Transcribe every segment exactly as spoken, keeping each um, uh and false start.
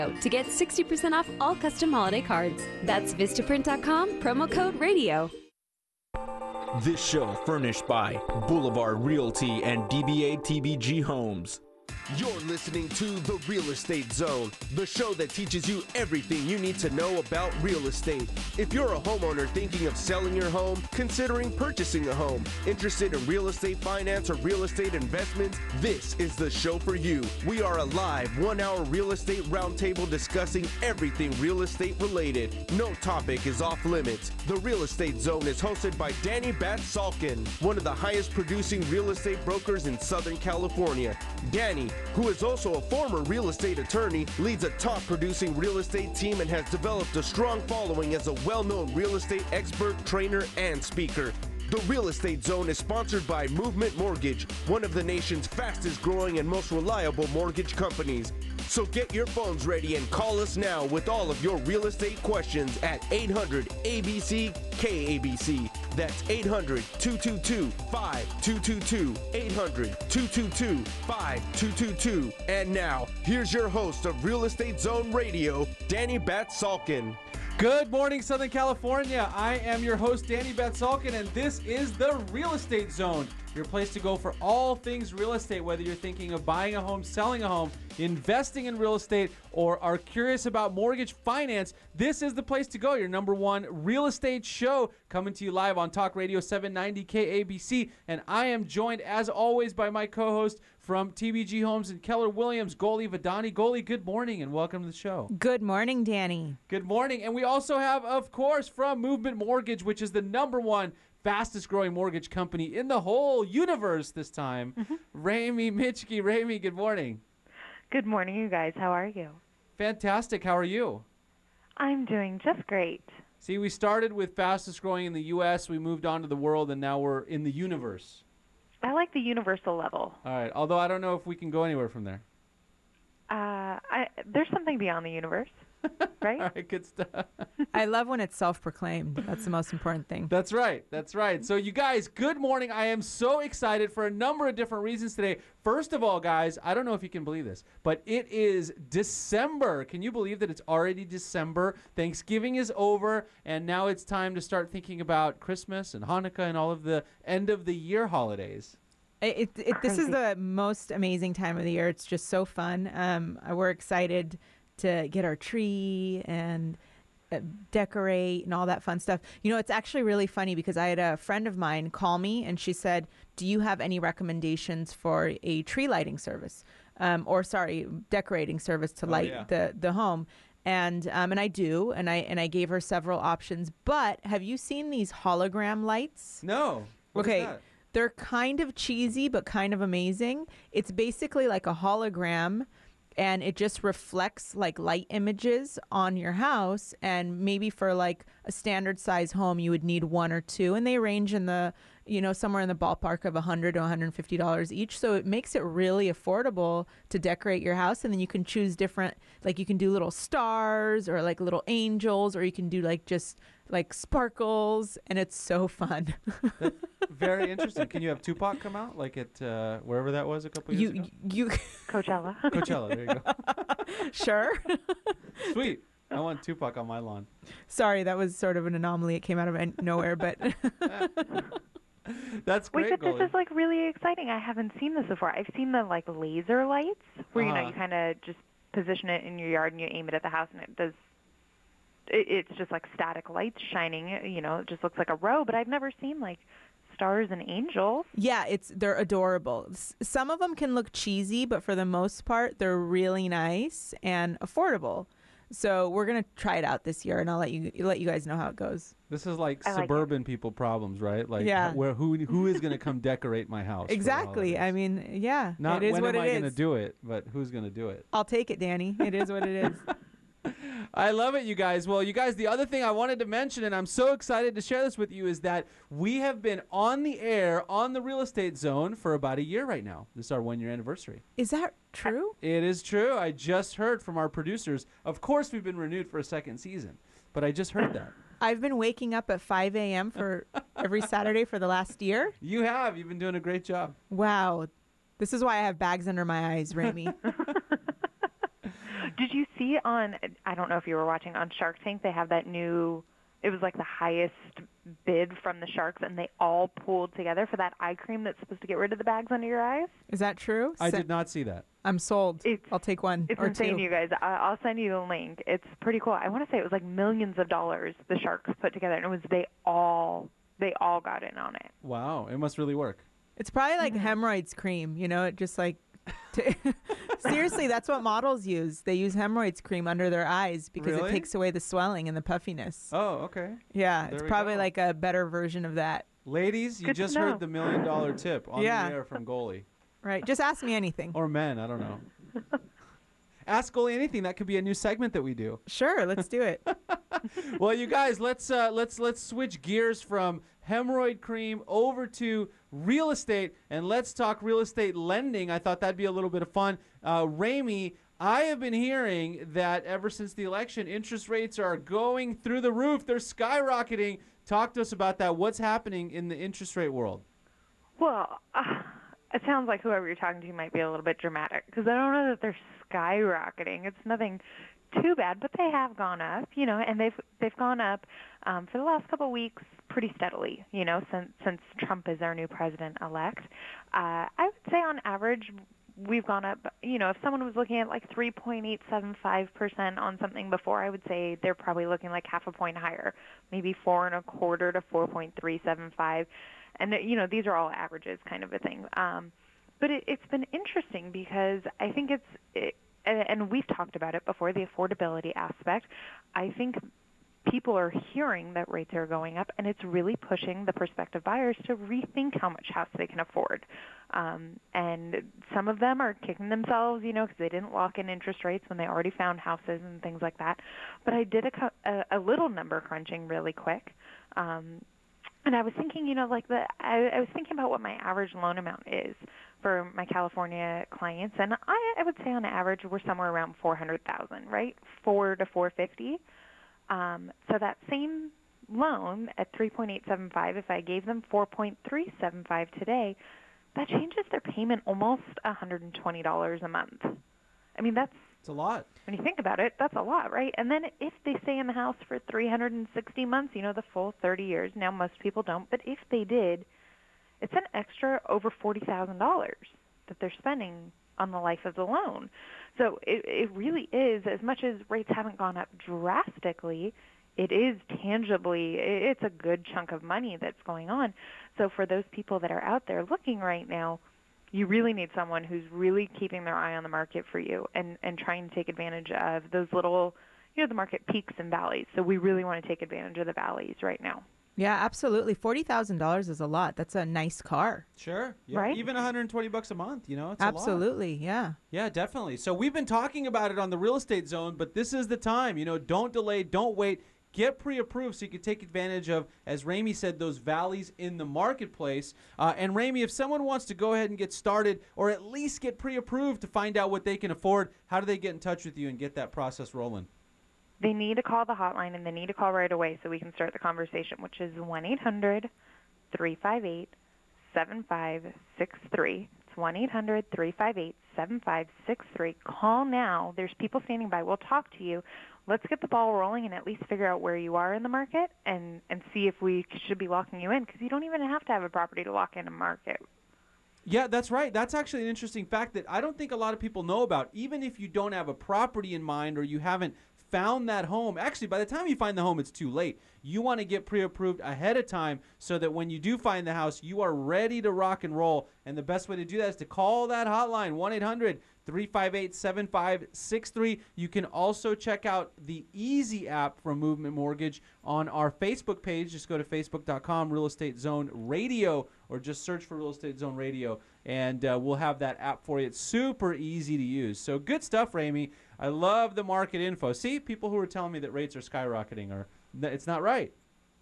to get sixty percent off all custom holiday cards. That's Vistaprint dot com, promo code radio. This show furnished by Boulevard Realty and D B A T B G Homes. You're listening to The Real Estate Zone, the show that teaches you everything you need to know about real estate. If you're a homeowner thinking of selling your home, considering purchasing a home, interested in real estate finance or real estate investments, this is the show for you. We are a live one-hour real estate roundtable discussing everything real estate related. No topic is off limits. The Real Estate Zone is hosted by Danny Bat-Salkin, one of the highest producing real estate brokers in Southern California. Danny, who is also a former real estate attorney, leads a top-producing real estate team and has developed a strong following as a well-known real estate expert, trainer, and speaker. The Real Estate Zone is sponsored by Movement Mortgage, one of the nation's fastest-growing and most reliable mortgage companies. So get your phones ready and call us now with all of your real estate questions at eight hundred A B C K A B C. That's eight hundred, two two two, five two two two, eight hundred, two two two, five two two two. And now, here's your host of Real Estate Zone Radio, Danny Bat-Salkin. Good morning, Southern California. I am your host, Danny Bat-Salkin, and this is the Real Estate Zone, your place to go for all things real estate, whether you're thinking of buying a home, selling a home, investing in real estate, or are curious about mortgage finance. This is the place to go. Your number one real estate show, coming to you live on Talk Radio seven ninety K A B C. And I am joined, as always, by my co-host from T B G Homes and Keller Williams, Goli Vidani. Goli, good morning and welcome to the show. Good morning, Danny. Good morning. And we also have, of course, from Movement Mortgage, which is the number one fastest growing mortgage company in the whole universe this time, mm-hmm. Rami Mitchke. Rami, good morning. Good morning, you guys. How are you? Fantastic. How are you? I'm doing just great. See, we started with fastest growing in the U S, we moved on to the world, and now we're in the universe. I like the universal level. All right, although I don't know if we can go anywhere from there. Uh, I, there's something beyond the universe, right? All right, good stuff. I love when it's self-proclaimed. That's the most important thing. That's right. That's right. So you guys, good morning. I am so excited for a number of different reasons today. First of all, guys, I don't know if you can believe this, but it is December. Can you believe that it's already December? Thanksgiving is over, and now it's time to start thinking about Christmas and Hanukkah and all of the end-of-the-year holidays. It, it, this is the most amazing time of the year. It's just so fun. Um, we're excited to get our tree and uh, decorate and all that fun stuff. You know, it's actually really funny because I had a friend of mine call me and she said, do you have any recommendations for a tree lighting service? Um, or sorry, decorating service to light oh, yeah. the, the home. And um, and I do, and I and I gave her several options. But have you seen these hologram lights? No. What okay. is that? They're kind of cheesy, but kind of amazing. It's basically like a hologram, and it just reflects like light images on your house. And maybe for like a standard size home, you would need one or two, and they range in the, you know, somewhere in the ballpark of one hundred to one hundred fifty dollars each. So it makes it really affordable to decorate your house. And then you can choose different, like you can do little stars or like little angels, or you can do like just like sparkles, and it's so fun. Very interesting. Can you have Tupac come out like at uh, wherever that was a couple years you, ago? You Coachella. Coachella, there you go. Sure. Sweet. I want Tupac on my lawn. Sorry, that was sort of an anomaly. It came out of nowhere, but that's great. Wait, but Goli. this is like really exciting. I haven't seen this before. I've seen the like laser lights where uh-huh. you know you kind of just position it in your yard and you aim it at the house and it does. It, it's just like static lights shining. You know, it just looks like a row. But I've never seen like stars and angels. Yeah, it's they're adorable. S- some of them can look cheesy, but for the most part, they're really nice and affordable. So we're gonna try it out this year, and I'll let you let you guys know how it goes. This is like I suburban like people problems, right? Like, yeah. where who who is gonna come decorate my house? Exactly. I mean, yeah, not it is when what am it I is. gonna do it, but who's gonna do it? I'll take it, Danny. It is what it is. I love it, you guys. Well, you guys, the other thing I wanted to mention, and I'm so excited to share this with you, is that we have been on the air on the Real Estate Zone for about a year right now. This is our one-year anniversary. Is that true? It is true. I just heard from our producers. Of course, we've been renewed for a second season, but I just heard that. I've been waking up at five a.m. for every Saturday for the last year. You have. You've been doing a great job. Wow. This is why I have bags under my eyes, Rami. Did you see on, I don't know if you were watching, on Shark Tank, they have that new, it was like the highest bid from the sharks, and they all pooled together for that eye cream that's supposed to get rid of the bags under your eyes? Is that true? I Se- did not see that. I'm sold. It's- I'll take one It's or insane, two. you guys. I- I'll send you the link. It's pretty cool. I want to say it was like millions of dollars the sharks put together, and it was they all they all got in on it. Wow, it must really work. It's probably like Mm-hmm. hemorrhoids cream, you know, it just like to, seriously, that's what models use. They use hemorrhoids cream under their eyes because Really? it takes away the swelling and the puffiness. Oh, okay. Yeah, There it's we probably go. like a better version of that. Ladies, you Good to just know. heard the million dollar tip on Yeah. the air from Goalie. Right. Just ask me anything. Or men, I don't know. Ask Goalie anything. That could be a new segment that we do. Sure, let's do it. Well, you guys, let's uh, let's let's switch gears from hemorrhoid cream over to real estate, and let's talk real estate lending. I thought that'd be a little bit of fun. Uh, Ramey, I have been hearing that ever since the election, interest rates are going through the roof. They're skyrocketing. Talk to us about that. What's happening in the interest rate world? Well, uh, it sounds like whoever you're talking to might be a little bit dramatic because I don't know that they're skyrocketing. It's nothing too bad, but they have gone up, you know, and they've they've gone up um, for the last couple of weeks pretty steadily, you know, since since Trump is our new president-elect. Uh, I would say on average we've gone up, you know, if someone was looking at like three point eight seven five percent on something before, I would say they're probably looking like half a point higher, maybe four and a quarter to four point three seven five. And, you know, these are all averages kind of a thing. Um, but it, it's been interesting because I think it's, it, and, and we've talked about it before, the affordability aspect. I think people are hearing that rates are going up, and it's really pushing the prospective buyers to rethink how much house they can afford. Um, and some of them are kicking themselves, you know, because they didn't lock in interest rates when they already found houses and things like that. But I did a, co- a, a little number crunching really quick. Um, and I was thinking, you know, like the I, I was thinking about what my average loan amount is for my California clients, and I, I would say on average we're somewhere around four hundred thousand, right? Four to four fifty. Um, so that same loan at three point eight seven five, if I gave them four point three seven five today, that changes their payment almost one hundred twenty dollars a month. I mean, that's, It's a lot. when you think about it, that's a lot, right? And then if they stay in the house for three hundred sixty months, you know, the full thirty years, now most people don't, but if they did, it's an extra over forty thousand dollars that they're spending on the life of the loan. So it, it really is, as much as rates haven't gone up drastically, it is tangibly, it's a good chunk of money that's going on. So for those people that are out there looking right now, you really need someone who's really keeping their eye on the market for you and, and trying to take advantage of those little, you know, the market peaks and valleys. So we really want to take advantage of the valleys right now. Yeah, absolutely. forty thousand dollars is a lot. That's a nice car. Sure. Yeah. Right? Even one hundred twenty bucks a month, you know, it's a lot. Absolutely. Yeah. Yeah, definitely. So we've been talking about it on the Real Estate Zone, but this is the time. You know, don't delay, don't wait. Get pre-approved so you can take advantage of, as Ramey said, those valleys in the marketplace. Uh, and Ramey, if someone wants to go ahead and get started or at least get pre-approved to find out what they can afford, how do they get in touch with you and get that process rolling? They need to call the hotline, and they need to call right away so we can start the conversation, which is one eight hundred three five eight seven five six three. It's one eight hundred three five eight seven five six three. Call now. There's people standing by. We'll talk to you. Let's get the ball rolling and at least figure out where you are in the market and, and see if we should be locking you in, because you don't even have to have a property to lock in a market. Yeah, that's right. That's actually an interesting fact that I don't think a lot of people know about. Even if you don't have a property in mind or you haven't found that home, actually, by the time you find the home, it's too late. You want to get pre-approved ahead of time so that when you do find the house, you are ready to rock and roll. And the best way to do that is to call that hotline, one eight hundred three five eight seven five six three. You can also check out the Easy app from Movement Mortgage on our Facebook page. Just go to facebook dot com, Real Estate Zone Radio, or just search for Real Estate Zone Radio, and uh, we'll have that app for you. It's super easy to use. So good stuff, Ramey. I love the market info. See, people who are telling me that rates are skyrocketing, are it's not right.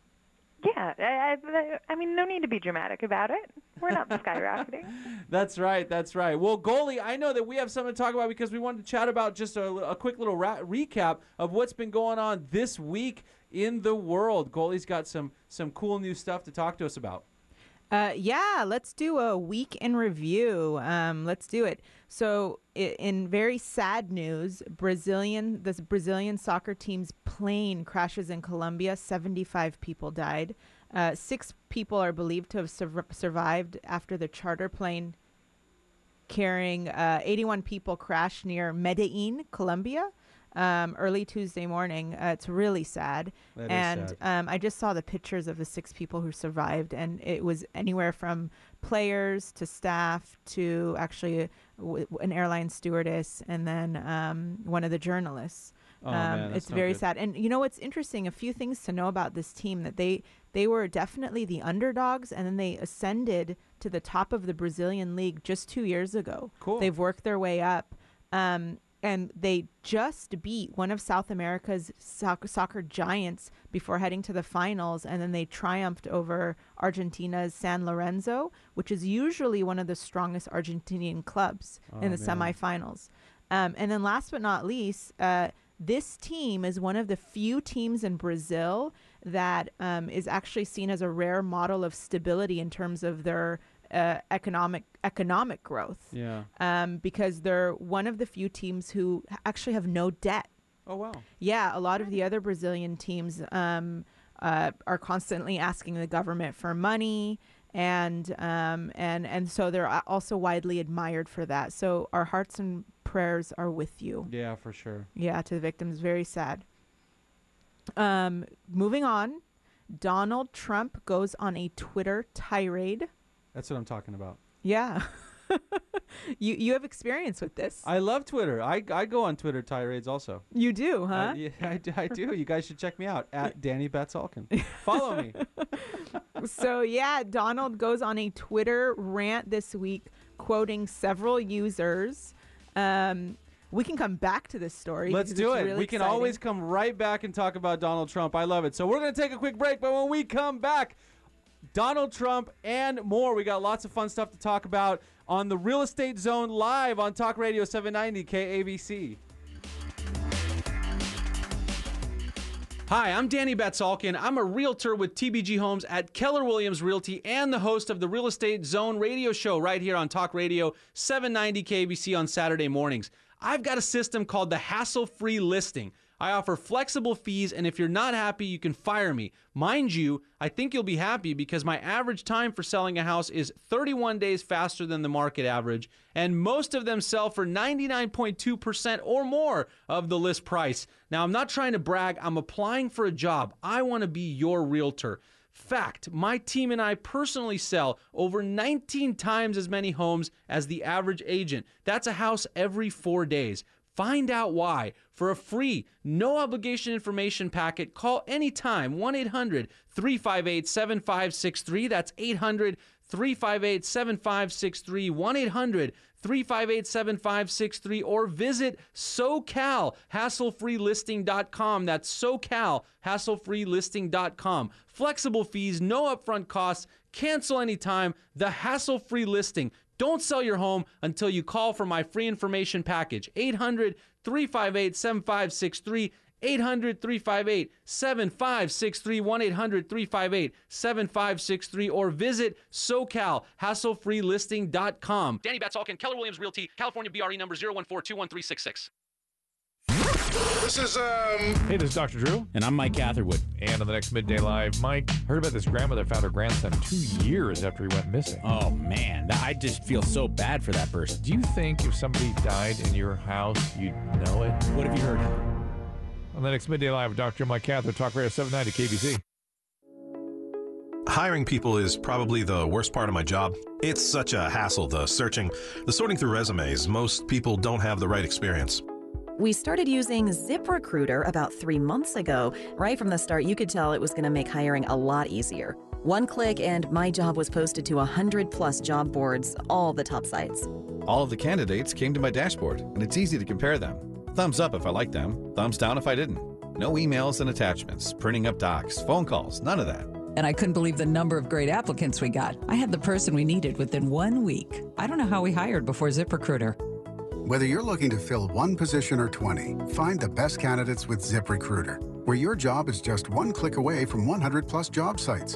Yeah, I, I, I mean, no need to be dramatic about it. We're not skyrocketing. That's right. That's right. Well, Goalie, I know that we have something to talk about because we wanted to chat about just a, a quick little ra- recap of what's been going on this week in the world. Goalie's got some some cool new stuff to talk to us about. Uh, yeah, let's do a week in review. Um, let's do it. So, i- in very sad news, Brazilian this Brazilian soccer team's plane crashes in Colombia. seventy-five people died. Uh, six people are believed to have sur- survived after the charter plane carrying uh, eighty-one people crashed near Medellin, Colombia. Um, early Tuesday morning. Uh, it's really sad. That is and sad. Um, I just saw the pictures of the six people who survived, and it was anywhere from players to staff to actually w- an airline stewardess, and then um, one of the journalists. Oh, um, man, that's it's not very good. sad. And you know what's interesting? A few things to know about this team, that they they were definitely the underdogs, and then they ascended to the top of the Brazilian league just two years ago. Cool. They've worked their way up. Um, and they just beat one of South America's soc- soccer giants before heading to the finals, and then they triumphed over Argentina's San Lorenzo, which is usually one of the strongest Argentinian clubs Oh, in the man. semifinals. Um, and then last but not least, uh, this team is one of the few teams in Brazil that um, is actually seen as a rare model of stability in terms of their uh, economic economic growth. Yeah. Um, because they're one of the few teams who actually have no debt. Oh, wow. Yeah, a lot of the other Brazilian teams um, uh, are constantly asking the government for money, and um, and and so they're a- also widely admired for that. So our hearts and prayers are with you. Yeah, for sure. Yeah, to the victims. Very sad. Um, moving on, Donald Trump goes on a Twitter tirade. That's what I'm talking about. Yeah. you you have experience with this. I love Twitter. I, I go on Twitter tirades also. You do, Uh, huh? yeah, I, do- I do. You guys should check me out at Danny Batsalkin. Follow me. So yeah, Donald goes on a Twitter rant this week, quoting several users. Um, we can come back to this story. Let's because do it's it. really we can exciting. always come right back and talk about Donald Trump. I love it. So we're going to take a quick break, but when we come back, Donald Trump and more. We got lots of fun stuff to talk about on the Real Estate Zone live on Talk Radio seven ninety K A B C. Hi, I'm Danny Batsalkin. I'm a realtor with T B G Homes at Keller Williams Realty and the host of the Real Estate Zone radio show right here on Talk Radio seven ninety K A B C on Saturday mornings. I've got a system called the Hassle-Free Listing. I offer flexible fees, and if you're not happy, you can fire me. Mind you, I think you'll be happy because my average time for selling a house is thirty-one days faster than the market average, and most of them sell for ninety-nine point two percent or more of the list price. Now, I'm not trying to brag. I'm applying for a job. I want to be your realtor. Fact, my team and I personally sell over nineteen times as many homes as the average agent. That's a house every four days. Find out why. For a free, no obligation information packet, call anytime one eight hundred three five eight seven five six three. That's eight hundred three five eight seven five six three, one eight hundred three five eight seven five six three, or visit SoCal Hassle Free Listing dot com. That's SoCal Hassle Free Listing dot com. Flexible fees, no upfront costs, cancel anytime. The Hassle Free Listing. Don't sell your home until you call for my free information package. eight hundred three five eight seven five six three, eight hundred three five eight seven five six three, one eight hundred three five eight seven five six three, or visit SoCal Hassle Free Listing dot com. Danny Batsalkin, Keller Williams Realty, California B R E number zero one four two one three six six. This is, um... Hey, this is Doctor Drew. And I'm Mike Catherwood. And on the next Midday Live, Mike heard about this grandmother found her grandson two years after he went missing. Oh, man. That, I just feel so bad for that person. Do you think if somebody died in your house, you'd know it? What have you heard? On the next Midday Live, Doctor Mike Catherwood, Talk Radio seven ninety K B C. Hiring people is probably the worst part of my job. It's such a hassle, the searching, the sorting through resumes. Most people don't have the right experience. We started using ZipRecruiter about three months ago. Right from the start, you could tell it was going to make hiring a lot easier. One click and my job was posted to one hundred plus job boards, all the top sites. All of the candidates came to my dashboard, and it's easy to compare them. Thumbs up if I liked them, thumbs down if I didn't. No emails and attachments, printing up docs, phone calls, none of that. And I couldn't believe the number of great applicants we got. I had the person we needed within one week. I don't know how we hired before ZipRecruiter. Whether you're looking to fill one position or twenty, find the best candidates with ZipRecruiter, where your job is just one click away from one hundred plus job sites.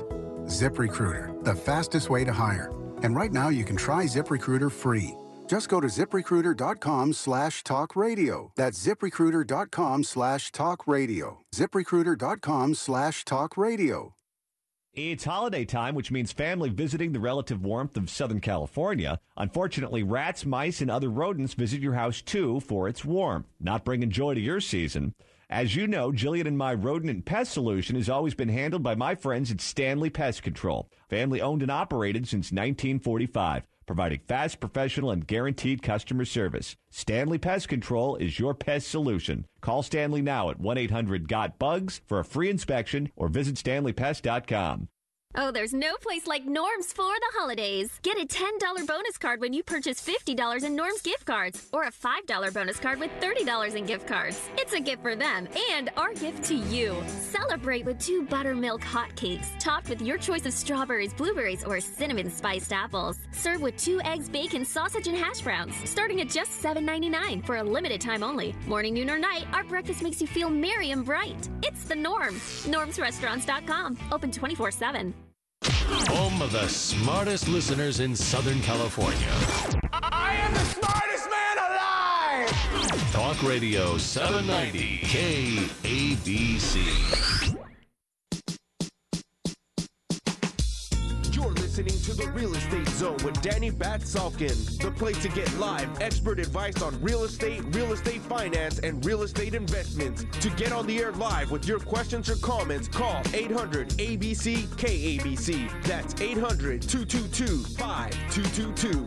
ZipRecruiter, the fastest way to hire. And right now you can try ZipRecruiter free. Just go to ZipRecruiter.com slash talk radio. That's ZipRecruiter.com slash talk radio. ZipRecruiter.com slash talk radio. It's holiday time, which means family visiting the relative warmth of Southern California. Unfortunately, rats, mice, and other rodents visit your house too for its warmth, not bringing joy to your season. As you know, Jillian and my rodent and pest solution has always been handled by my friends at Stanley Pest Control, family owned and operated since nineteen forty-five, providing fast, professional, and guaranteed customer service. Stanley Pest Control is your pest solution. Call Stanley now at one eight hundred got bugs for a free inspection or visit stanley pest dot com. Oh, there's no place like Norm's for the holidays. Get a ten dollars bonus card when you purchase fifty dollars in Norm's gift cards, or a five dollars bonus card with thirty dollars in gift cards. It's a gift for them and our gift to you. Celebrate with two buttermilk hotcakes, topped with your choice of strawberries, blueberries, or cinnamon spiced apples. Serve with two eggs, bacon, sausage, and hash browns, starting at just seven ninety-nine for a limited time only. Morning, noon, or night, our breakfast makes you feel merry and bright. It's the Norm. norms restaurants dot com. Open twenty-four seven. Home of the smartest listeners in Southern California. I am the smartest man alive! Talk Radio seven ninety K A B C. You're listening to The Real Estate Zone with Danny Batsalkin, the place to get live expert advice on real estate, real estate finance, and real estate investments. To get on the air live with your questions or comments, call eight hundred A B C K A B C. That's eight hundred two two two five two two two.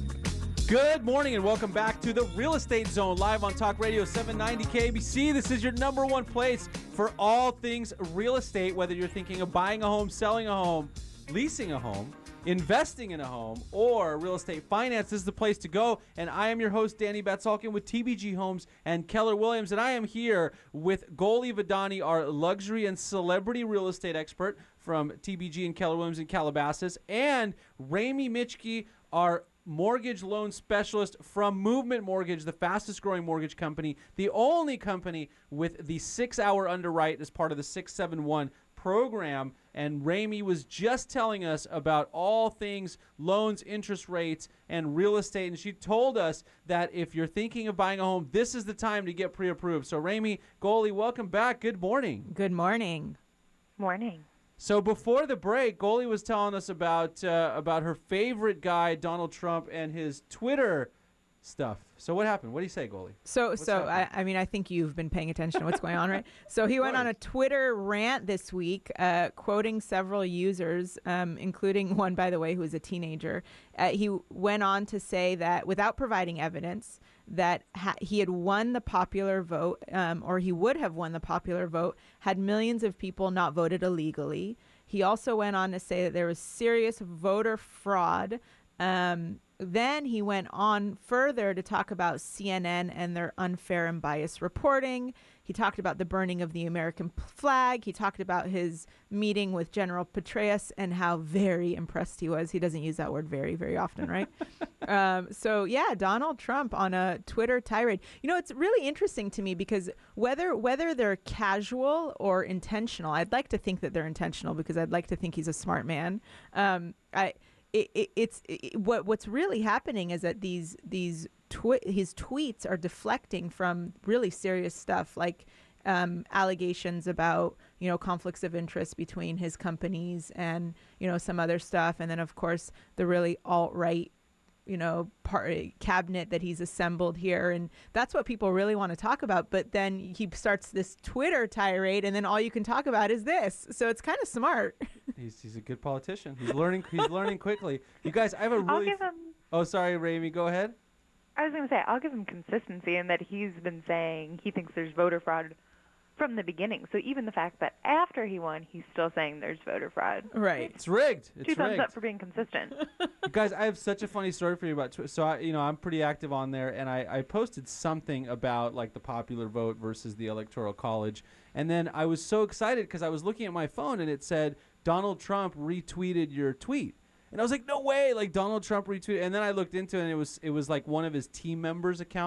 Good morning and welcome back to The Real Estate Zone, live on Talk Radio seven ninety K A B C. This is your number one place for all things real estate, whether you're thinking of buying a home, selling a home, leasing a home, investing in a home, or real estate finance. This is the place to go. And I am your host, Danny Batsalkin, with T B G Homes and Keller Williams. And I am here with Goli Vidani, our luxury and celebrity real estate expert from T B G and Keller Williams in Calabasas, and Rami Michki, our mortgage loan specialist from Movement Mortgage, the fastest growing mortgage company, the only company with the six-hour underwrite as part of the six seven one program. And Rami was just telling us about all things loans, interest rates, and real estate. And she told us that if you're thinking of buying a home, this is the time to get pre-approved. So Rami, Goli, welcome back. Good morning. Good morning. Morning. So before the break, Goli was telling us about uh, about her favorite guy, Donald Trump, and his Twitter stuff. So what happened? What do you say, Goli? So, What's so I, I mean, I think you've been paying attention to what's going on, right? So he went on a Twitter rant this week, uh, quoting several users, um, including one, by the way, who is a teenager. Uh, he went on to say that without providing evidence that ha- he had won the popular vote, um, or he would have won the popular vote had millions of people not voted illegally. He also went on to say that there was serious voter fraud. Um, Then he went on further to talk about C N N and their unfair and biased reporting. He talked about the burning of the American flag. He talked about his meeting with General Petraeus and how very impressed he was. He doesn't use that word very, very often, right? um, so, yeah, Donald Trump on a Twitter tirade. You know, it's really interesting to me because whether whether they're casual or intentional, I'd like to think that they're intentional because I'd like to think he's a smart man. Um, I... It, it, it's it, what what's really happening is that these these twi- his tweets are deflecting from really serious stuff like um, allegations about you know conflicts of interest between his companies and you know some other stuff, and then of course the really alt-right you know part cabinet that he's assembled here, and that's what people really want to talk about. But then he starts this Twitter tirade, and then all you can talk about is this. So it's kind of smart. He's he's a good politician. He's learning. He's learning quickly. You guys, I have a really. I'll give him. Oh, sorry, Rami. Go ahead. I was going to say I'll give him consistency in that he's been saying he thinks there's voter fraud from the beginning. So even the fact that after he won, he's still saying there's voter fraud. Right. It's rigged. It's Two thumbs rigged. up for being consistent. You guys, I have such a funny story for you about Twitter. So I, you know, I'm pretty active on there, and I, I posted something about like the popular vote versus the Electoral College, and then I was so excited because I was looking at my phone and it said Donald Trump retweeted your tweet. And I was like, no way, like Donald Trump retweeted. And then I looked into it and it was it was like one of his team members' accounts.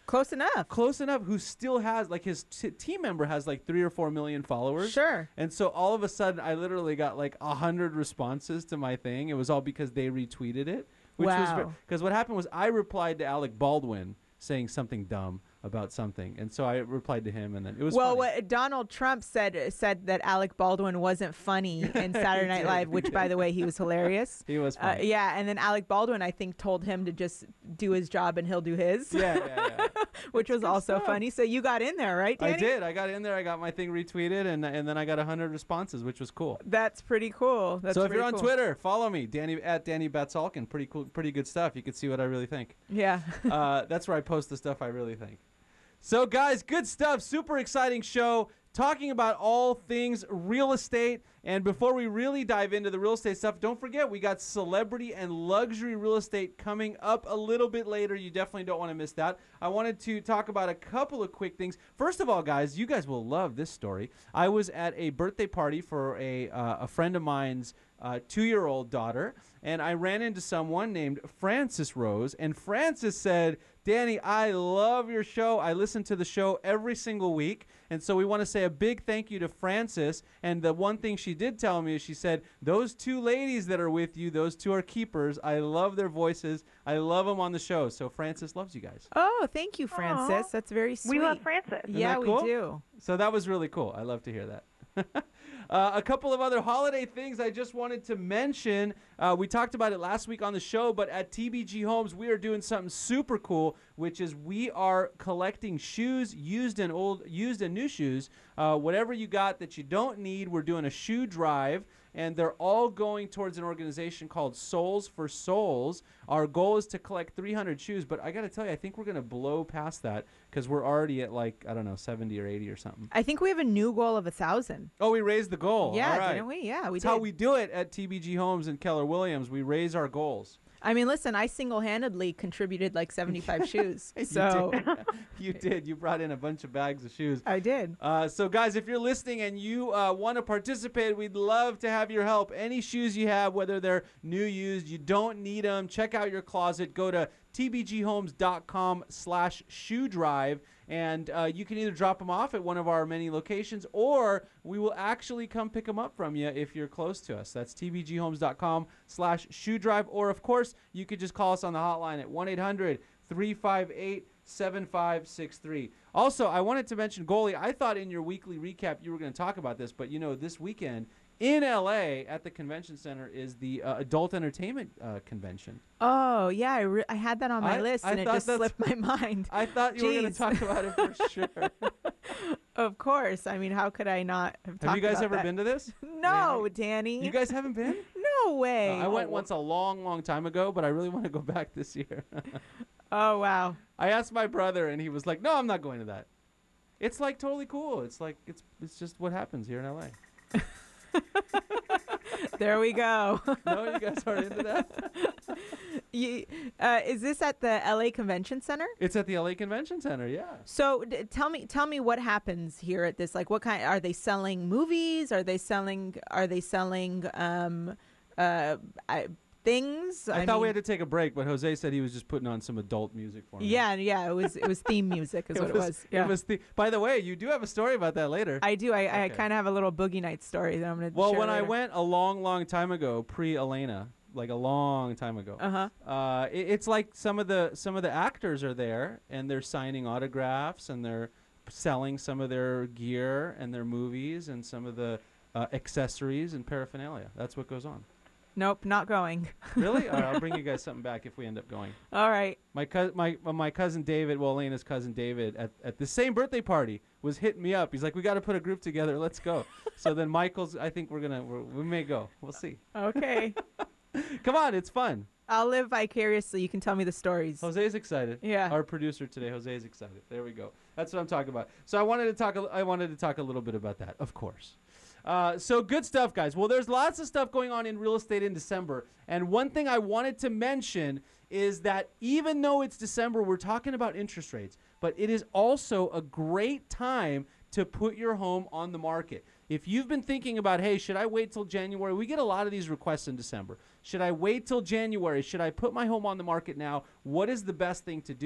Close enough. Close enough. Who still has, like, his t- team member has like three or four million followers. Sure. And so all of a sudden, I literally got like a hundred responses to my thing. It was all because they retweeted it. Which Wow. was because what happened was I replied to Alec Baldwin saying something dumb about something, and so I replied to him, and then it was well, funny. what Donald Trump said said that Alec Baldwin wasn't funny in Saturday Night did, Live, he which, did. by the way, he was hilarious. He was Uh, funny. yeah, and then Alec Baldwin, I think, told him to just do his job and he'll do his. Yeah, yeah, yeah. which was also stuff. funny. So you got in there, right, Danny? I did. I got in there. I got my thing retweeted, and and then I got a hundred responses, which was cool. That's pretty cool. That's so if pretty you're on cool. Twitter, follow me, Danny at Danny Batsalkin. Pretty cool, pretty good stuff. You can see what I really think. Yeah. uh, that's where I post the stuff I really think. So, guys, good stuff. Super exciting show. Talking about all things real estate. And before we really dive into the real estate stuff, don't forget we got celebrity and luxury real estate coming up a little bit later. You definitely don't want to miss that. I wanted to talk about a couple of quick things. First of all, guys, you guys will love this story. I was at a birthday party for a, uh, a friend of mine's uh, two-year-old daughter, and I ran into someone named Francis Rose, and Francis said, Danny, I love your show. I listen to the show every single week. And so we want to say a big thank you to Francis. And the one thing she did tell me is she said, those two ladies that are with you, those two are keepers. I love their voices. I love them on the show. So Francis loves you guys. Oh, thank you, Francis. Aw. That's very sweet. We love Francis. Isn't Yeah, that we cool? do. So that was really cool. I love to hear that. Uh, a couple of other holiday things I just wanted to mention. Uh, we talked about it last week on the show, but at T B G Homes, we are doing something super cool, which is we are collecting shoes, used and old, used and new shoes. Uh, whatever you got that you don't need, we're doing a shoe drive, and they're all going towards an organization called Souls for Souls. Our goal is to collect three hundred shoes, but I got to tell you, I think we're going to blow past that because we're already at like, I don't know, seventy or eighty or something. I think we have a new goal of a thousand. Oh, we raised the goal. Yeah, All right. didn't we? Yeah, we That's did. how we do it at T B G Homes and Keller Williams. We raise our goals. I mean, listen, I single-handedly contributed like seventy-five shoes. You So did. You did. You brought in a bunch of bags of shoes. I did. Uh, so, guys, if you're listening and you uh, want to participate, we'd love to have your help. Any shoes you have, whether they're new, used, you don't need them, check out your closet. Go to tbghomes.com slash shoe drive, and uh, you can either drop them off at one of our many locations, or we will actually come pick them up from you if you're close to us. That's tbghomes.com slash shoe drive, or, of course, you could just call us on the hotline at one eight hundred three five eight seven five six three. Also, I wanted to mention, Goalie, I thought in your weekly recap you were going to talk about this, but, you know, this weekend in L A at the convention center is the uh, adult entertainment uh, convention. Oh, yeah, I, re- I had that on my I- list, I and it thought just that's- slipped my mind. I thought you were going to Jeez. talk about it for sure. Of course. I mean, how could I not have Have talked you guys about ever that? been to this? No, Danny. You guys haven't been? No way. Uh, I went once a long, long time ago, but I really want to go back this year. Oh, wow. I asked my brother, and he was like, no, I'm not going to that. It's like totally cool. It's like, it's it's just what happens here in L A. There we go. No, you guys aren't into that? You, uh, is this at the L A Convention Center? It's at the L A Convention Center, yeah. So d- tell me, tell me what happens here at this. Like, what kind? Are they selling movies? Are they selling? Are they selling um, uh, I, things? I, thought we mean- had to take a break, but Jose said he was just putting on some adult music for me. Yeah, yeah. It was it was theme music, is what it was. Yeah. It was the, by the way, you do have a story about that later. I do. I, I Okay. kind of have a little Boogie Nights story that I'm going to Well, share when I later. went a long, long time ago, pre-Elena, like a long time ago, Uh-huh. uh, it, it's like some of the some of the actors are there, and they're signing autographs, and they're selling some of their gear and their movies and some of the uh, accessories and paraphernalia. That's what goes on. Nope, not going. Really? All right, I'll bring you guys something back if we end up going. All right. My co- my uh, my cousin David, well, Elena's cousin David, at, at the same birthday party was hitting me up. He's like, "We got to put a group together. Let's go." So then Michael's. I think we're gonna. We're, we may go. We'll see. Okay. Come on, it's fun. I'll live vicariously. You can tell me the stories. Jose's excited. Yeah. Our producer today, Jose's excited. There we go. That's what I'm talking about. So I wanted to talk. A, I wanted to talk a little bit about that, of course. Uh, so good stuff, guys. Well, there's lots of stuff going on in real estate in December. And one thing I wanted to mention is that even though it's December, we're talking about interest rates, but it is also a great time to put your home on the market. If you've been thinking about, hey, should I wait till January? We get a lot of these requests in December. Should I wait till January? Should I put my home on the market now? What is the best thing to do?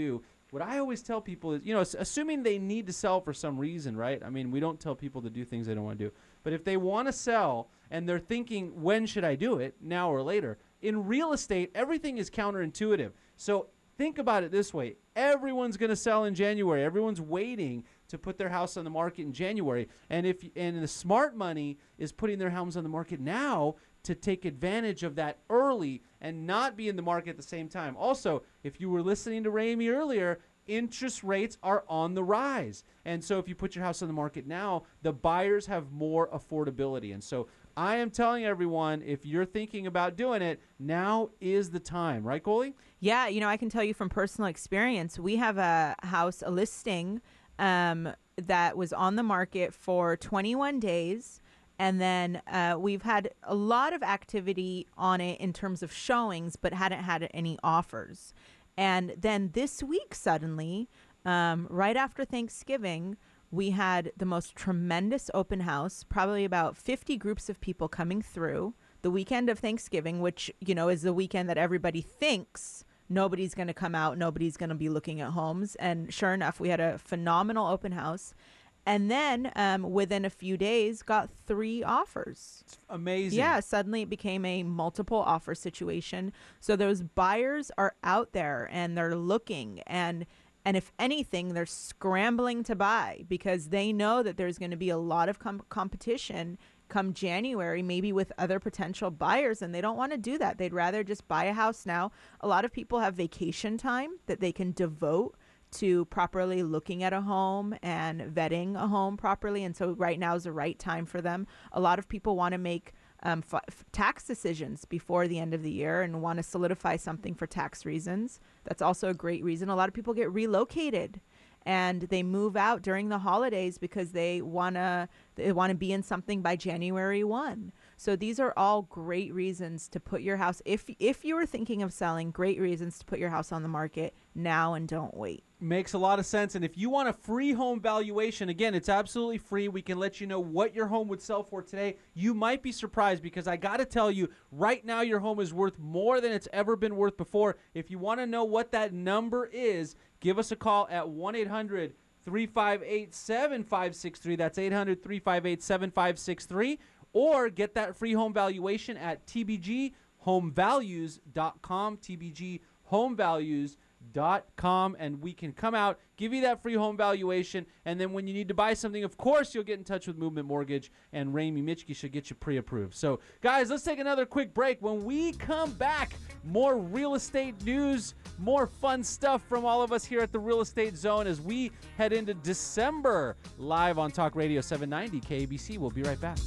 what I always tell people is, you know, assuming they need to sell for some reason, right? I mean, we don't tell people to do things they don't want to do. But if they want to sell and they're thinking, when should I do it, now or later? In real estate, everything is counterintuitive. So think about it this way. Everyone's going to sell in January. Everyone's waiting to put their house on the market in January. And if and the smart money is putting their homes on the market now to take advantage of that early and not be in the market at the same time. Also, if you were listening to Ramey earlier, interest rates are on the rise. And so if you put your house on the market now, the buyers have more affordability. And so I am telling everyone, if you're thinking about doing it, now is the time. Right, Coley? Yeah, you know, I can tell you from personal experience, we have a house, a listing um, that was on the market for twenty-one days. And then uh, we've had a lot of activity on it in terms of showings, but hadn't had any offers. And then this week, suddenly, um, right after Thanksgiving, we had the most tremendous open house, probably about fifty groups of people coming through the weekend of Thanksgiving, which, you know, is the weekend that everybody thinks nobody's going to come out, nobody's going to be looking at homes. And sure enough, we had a phenomenal open house. And then um, within a few days, got three offers. It's amazing. Yeah, suddenly it became a multiple offer situation. So those buyers are out there and they're looking. And and if anything, they're scrambling to buy because they know that there's going to be a lot of com- competition come January, maybe with other potential buyers. And they don't want to do that. They'd rather just buy a house now. A lot of people have vacation time that they can devote to properly looking at a home and vetting a home properly. And so right now is the right time for them. A lot of people want to make um, f- tax decisions before the end of the year and want to solidify something for tax reasons. That's also a great reason. A lot of people get relocated and they move out during the holidays because they want to they want to be in something by January first. So these are all great reasons to put your house, if if you were thinking of selling, great reasons to put your house on the market now and don't wait. Makes a lot of sense. And if you want a free home valuation, again, it's absolutely free. We can let you know what your home would sell for today. You might be surprised because I got to tell you, right now your home is worth more than it's ever been worth before. If you want to know what that number is, give us a call at one eight hundred three five eight seven five six three. That's eight hundred three five eight seven five six three. Or get that free home valuation at T B G home values dot com, T B G home values dot com, and we can come out, give you that free home valuation, and then when you need to buy something, of course, you'll get in touch with Movement Mortgage, and Ramey Mitchke should get you pre-approved. So, guys, let's take another quick break. When we come back, more real estate news, more fun stuff from all of us here at the Real Estate Zone as we head into December, live on Talk Radio seven ninety K A B C. We'll be right back.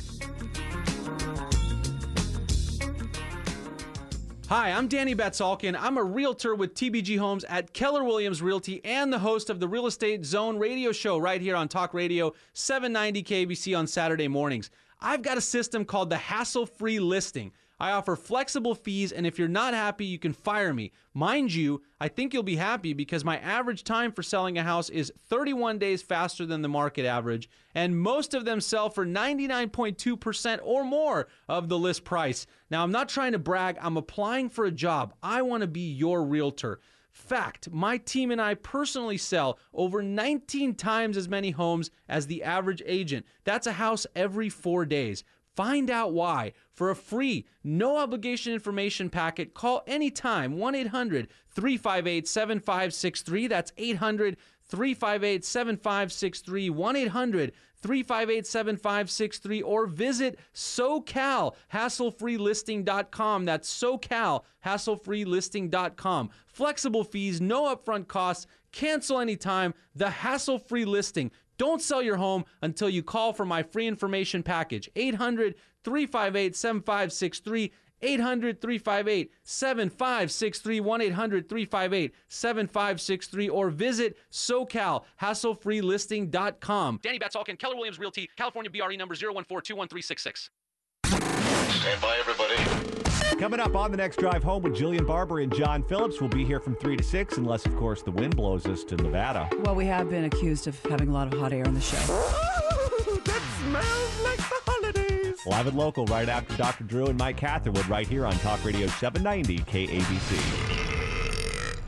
Hi, I'm Danny Batsalkin. I'm a realtor with T B G Homes at Keller Williams Realty and the host of the Real Estate Zone radio show right here on Talk Radio seven ninety K A B C on Saturday mornings. I've got a system called the Hassle-Free Listing. I offer flexible fees, and if you're not happy, you can fire me. Mind you, I think you'll be happy because my average time for selling a house is thirty-one days faster than the market average, and most of them sell for ninety-nine point two percent or more of the list price. Now, I'm not trying to brag. I'm applying for a job. I want to be your realtor. Fact, my team and I personally sell over nineteen times as many homes as the average agent. That's a house every four days. Find out why. For a free, no obligation information packet, call anytime one eight hundred three five eight seven five six three. That's eight hundred three five eight seven five six three, one eight hundred three five eight seven five six three, or visit SoCal Hassle Free Listing dot com. That's SoCal Hassle Free Listing dot com. Flexible fees, no upfront costs, cancel anytime. The Hassle Free Listing. Don't sell your home until you call for my free information package. eight hundred three five eight seven five six three, eight hundred three five eight seven five six three, one eight hundred three five eight seven five six three, or visit SoCal Hassle Free Listing dot com. Danny Batsalkin, Keller Williams Realty, California B R E number zero one four two one three six six. Stand by, everybody. Coming up on the next drive home with Jillian Barber and John Phillips. We'll be here from three to six, unless, of course, the wind blows us to Nevada. Well, we have been accused of having a lot of hot air on the show. Oh, that smells like the holidays. Live and local right after Doctor Drew and Mike Catherwood right here on Talk Radio seven ninety K A B C.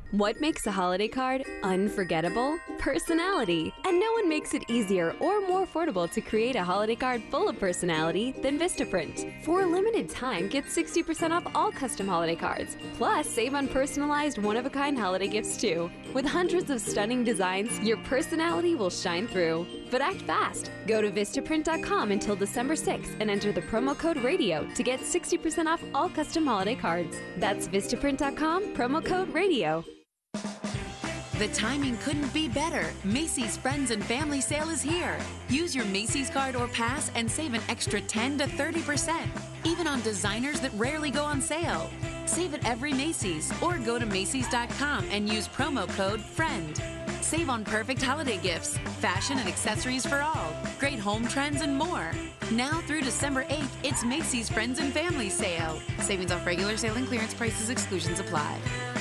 What makes a holiday card unforgettable? Personality. And no one makes it easier or more affordable to create a holiday card full of personality than Vistaprint. For a limited time, get sixty percent off all custom holiday cards. Plus, save on personalized one-of-a-kind holiday gifts too. With hundreds of stunning designs, your personality will shine through. But act fast. Go to Vistaprint dot com until December sixth and enter the promo code RADIO to get sixty percent off all custom holiday cards. That's Vistaprint dot com, promo code RADIO. The timing couldn't be better. Macy's Friends and Family Sale is here. Use your Macy's card or pass and save an extra ten to thirty percent, even on designers that rarely go on sale. Save at every Macy's or go to Macys dot com and use promo code FRIEND. Save on perfect holiday gifts, fashion and accessories for all, great home trends, and more. Now through December eighth, it's Macy's Friends and Family Sale. Savings off regular sale and clearance prices, exclusions apply.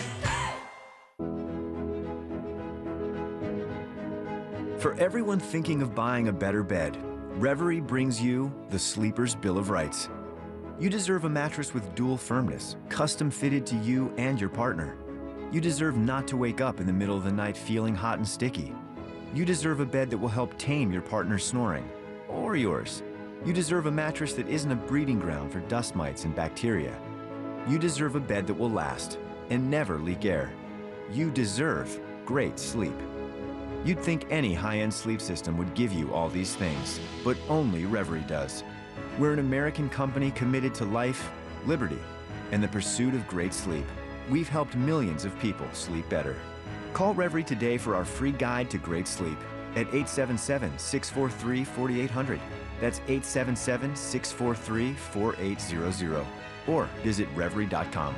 For everyone thinking of buying a better bed, Reverie brings you the Sleeper's Bill of Rights. You deserve a mattress with dual firmness, custom fitted to you and your partner. You deserve not to wake up in the middle of the night feeling hot and sticky. You deserve a bed that will help tame your partner's snoring, or yours. You deserve a mattress that isn't a breeding ground for dust mites and bacteria. You deserve a bed that will last and never leak air. You deserve great sleep. You'd think any high-end sleep system would give you all these things, but only Reverie does. We're an American company committed to life, liberty, and the pursuit of great sleep. We've helped millions of people sleep better. Call Reverie today for our free guide to great sleep at eight seven seven, six four three, four eight zero zero. That's eight seven seven, six four three, four eight zero zero. Or visit Reverie dot com.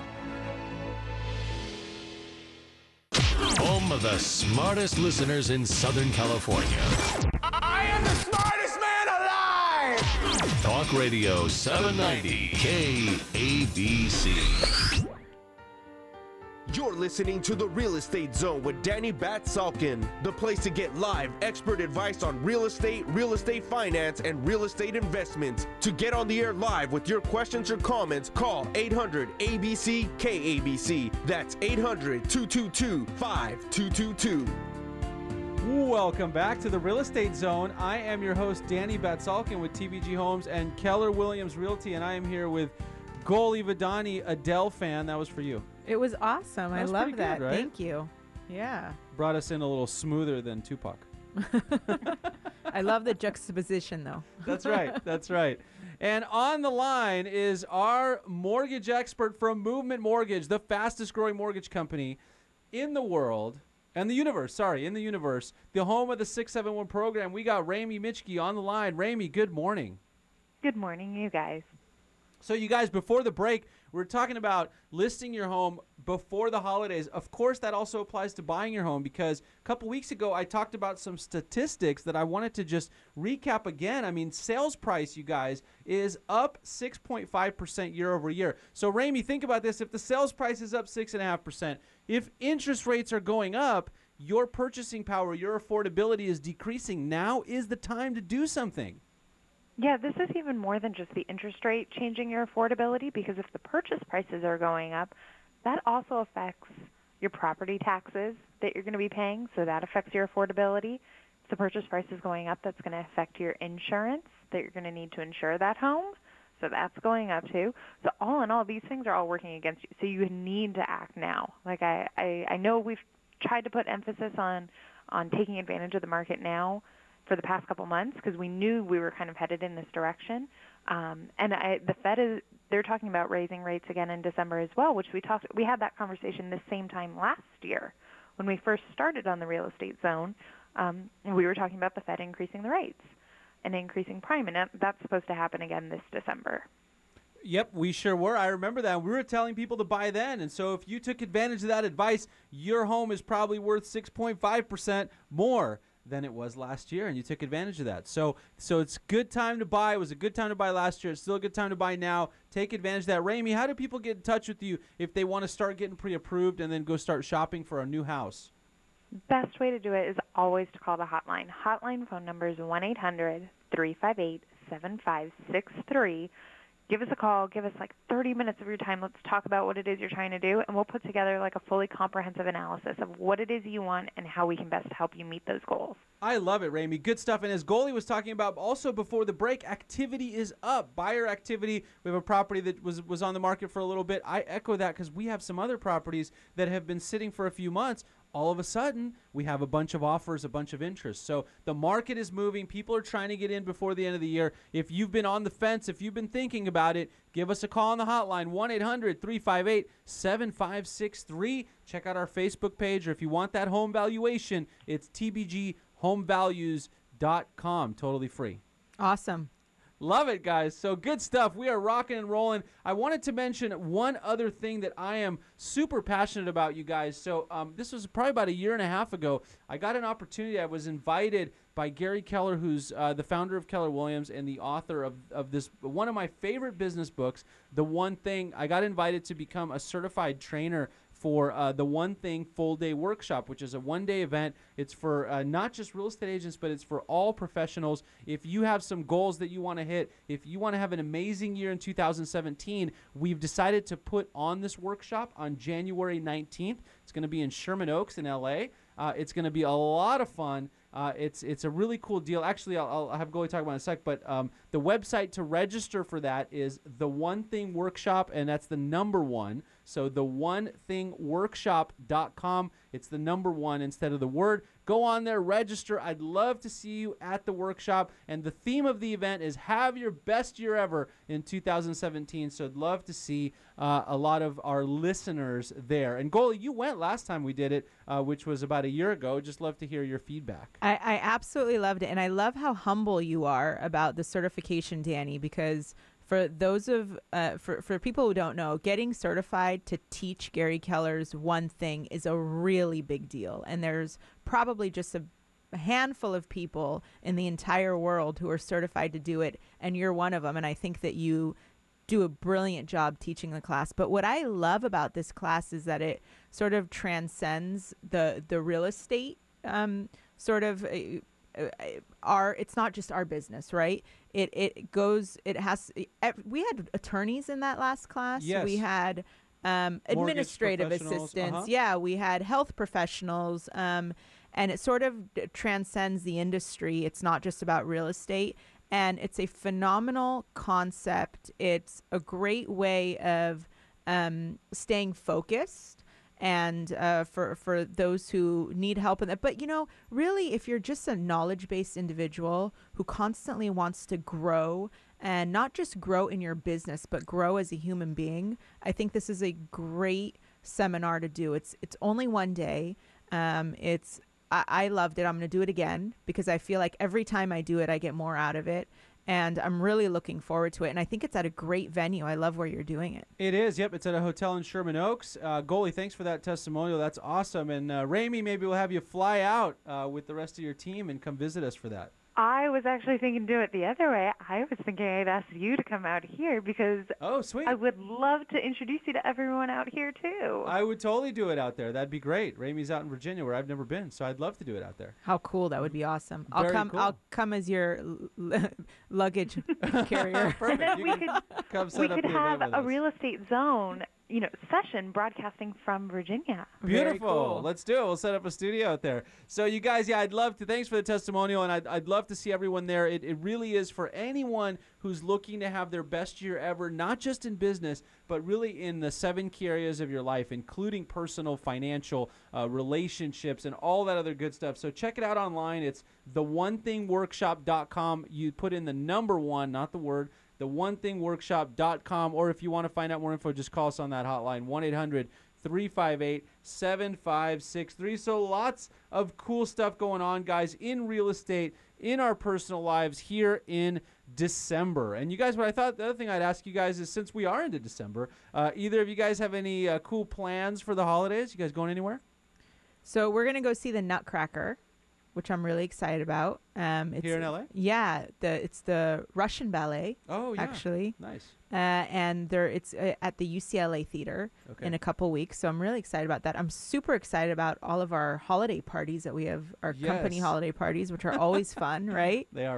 Home of the smartest listeners in Southern California. I am the smartest man alive! Talk Radio seven ninety K A B C. You're listening to The Real Estate Zone with Danny Bat-Salkin, the place to get live expert advice on real estate, real estate finance, and real estate investments. To get on the air live with your questions or comments, call eight hundred A B C K A B C. That's eight hundred, two two two, five two two two. Welcome back to the Real Estate Zone. I am your host, Danny Bat-Salkin with T V G Homes and Keller Williams Realty, and I am here with Goli Vidani, Adele fan. That was for you. It was awesome. That I was love pretty that. good, right? Thank you. Yeah. Brought us in a little smoother than Tupac. I love the juxtaposition, though. That's right. That's right. And on the line is our mortgage expert from Movement Mortgage, the fastest growing mortgage company in the world and the universe. Sorry, in the universe. The home of the six seven one program. We got Rami Mitchke on the line. Rami, good morning. Good morning, you guys. So you guys, before the break, we we're talking about listing your home before the holidays. Of course, that also applies to buying your home, because a couple weeks ago I talked about some statistics that I wanted to just recap again. I mean, sales price, you guys, is up six point five percent year over year. So, Rami, think about this. If the sales price is up six point five percent, if interest rates are going up, your purchasing power, your affordability is decreasing. Now is the time to do something. Yeah, this is even more than just the interest rate changing your affordability, because if the purchase prices are going up, that also affects your property taxes that you're going to be paying, so that affects your affordability. If the purchase price is going up, that's going to affect your insurance that you're going to need to insure that home, so that's going up too. So all in all, these things are all working against you, so you need to act now. Like I, I, I know we've tried to put emphasis on, on taking advantage of the market now for the past couple months, because we knew we were kind of headed in this direction. Um, and I, the Fed is, they're talking about raising rates again in December as well, which we talked, we had that conversation this same time last year when we first started on the Real Estate Zone. Um, we were talking about the Fed increasing the rates and increasing prime, and that, that's supposed to happen again this December. Yep, we sure were. I remember that. We were telling people to buy then. And so if you took advantage of that advice, your home is probably worth six point five percent more than it was last year, and you took advantage of that. So so it's good time to buy. It was a good time to buy last year. It's still a good time to buy now. Take advantage of that. Rami, how do people get in touch with you if they want to start getting pre-approved and then go start shopping for a new house? Best way to do it is always to call the hotline. Hotline phone number is one eight hundred, three five eight, seven five six three. give us a call, give us like thirty minutes of your time. Let's talk about what it is you're trying to do, and we'll put together like a fully comprehensive analysis of what it is you want and how we can best help you meet those goals. I love it, Ramey. Good stuff. And as Goalie was talking about also before the break, activity is up. Buyer activity. We have a property that was, was on the market for a little bit. I echo that because we have some other properties that have been sitting for a few months. All of a sudden, we have a bunch of offers, a bunch of interest. So the market is moving. People are trying to get in before the end of the year. If you've been on the fence, if you've been thinking about it, give us a call on the hotline, one eight hundred three five eight seven five six three. Check out our Facebook page, or if you want that home valuation, it's T B G home values dot com. Totally free. Awesome. Love it, guys. So good stuff. We are rocking and rolling. I wanted to mention one other thing that I am super passionate about, you guys. So um, this was probably about a year and a half ago. I got an opportunity. I was invited by Gary Keller, who's uh, the founder of Keller Williams and the author of, of this, one of my favorite business books, The One Thing. I got invited to become a certified trainer for uh, the One Thing Full Day Workshop, which is a one-day event. It's for uh, not just real estate agents, but it's for all professionals. If you have some goals that you want to hit, if you want to have an amazing year in two thousand seventeen, we've decided to put on this workshop on January nineteenth. It's going to be in Sherman Oaks in L A. Uh, it's going to be a lot of fun. Uh, it's it's a really cool deal. Actually, I'll, I'll have Goalie talk about it in a sec, but um, the website to register for that is The One Thing Workshop, and that's the number one. So the one thing workshop dot com. It's the number one instead of the word. Go on there, register. I'd love to see you at the workshop. And the theme of the event is have your best year ever in two thousand seventeen. So I'd love to see uh, a lot of our listeners there. And Goalie, you went last time we did it, uh, which was about a year ago. Just love to hear your feedback. I, I absolutely loved it. And I love how humble you are about the certification, Danny, because for those of uh, for, for people who don't know, getting certified to teach Gary Keller's One Thing is a really big deal. And there's probably just a, a handful of people in the entire world who are certified to do it, and you're one of them. And I think that you do a brilliant job teaching the class. But what I love about this class is that it sort of transcends the the real estate um, sort of uh, our it's not just our business, right? It it goes it has we had attorneys in that last class. Yes. We had um, administrative assistants. Uh-huh. Yeah, we had health professionals. Um, and it sort of d- transcends the industry. It's not just about real estate. And it's a phenomenal concept. It's a great way of um, staying focused. And uh, for for those who need help in that. But, you know, really, if you're just a knowledge-based individual who constantly wants to grow, and not just grow in your business, but grow as a human being, I think this is a great seminar to do. It's it's only one day. Um, it's I, I loved it. I'm going to do it again because I feel like every time I do it, I get more out of it. And I'm really looking forward to it. And I think it's at a great venue. I love where you're doing it. It is. Yep. It's at a hotel in Sherman Oaks. Uh, Goalie, thanks for that testimonial. That's awesome. And uh, Ramey, maybe we'll have you fly out uh, with the rest of your team and come visit us for that. I was actually thinking do it the other way. I was thinking I'd ask you to come out here because oh, sweet. I would love to introduce you to everyone out here, too. I would totally do it out there. That'd be great. Ramey's out in Virginia where I've never been, so I'd love to do it out there. How cool. That would be awesome. I'll Very come cool. I'll come as your l- luggage carrier. And then You we can could, come set we up could the event have with a us. real estate zone, you know, session broadcasting from Virginia. Beautiful. cool. Let's do it. We'll set up a studio out there. So you guys, yeah, I'd love to. Thanks for the testimonial, and I'd, I'd love to see everyone there. It, it really is for anyone who's looking to have their best year ever, not just in business, but really in the seven key areas of your life, including personal, financial, uh, relationships, and all that other good stuff. So check it out online. It's the one thing workshop dot com. You put in the number one, not the word, the one thing workshop dot com, or if you want to find out more info, just call us on that hotline, one eight hundred three five eight seven five six three. So lots of cool stuff going on, guys, in real estate, in our personal lives here in December. And you guys, what I thought, the other thing I'd ask you guys is, since we are into December, uh, either of you guys have any uh, cool plans for the holidays? You guys going anywhere? So we're going to go see the Nutcracker, which I'm really excited about. Um, it's, Here in L A? Yeah, the it's the Russian ballet. Oh, yeah. Actually. Nice. Uh, and there it's uh, at the U C L A Theater Okay. in a couple weeks. So I'm really excited about that. I'm super excited about all of our holiday parties that we have, our company Yes. holiday parties, which are always fun, right? They are fun.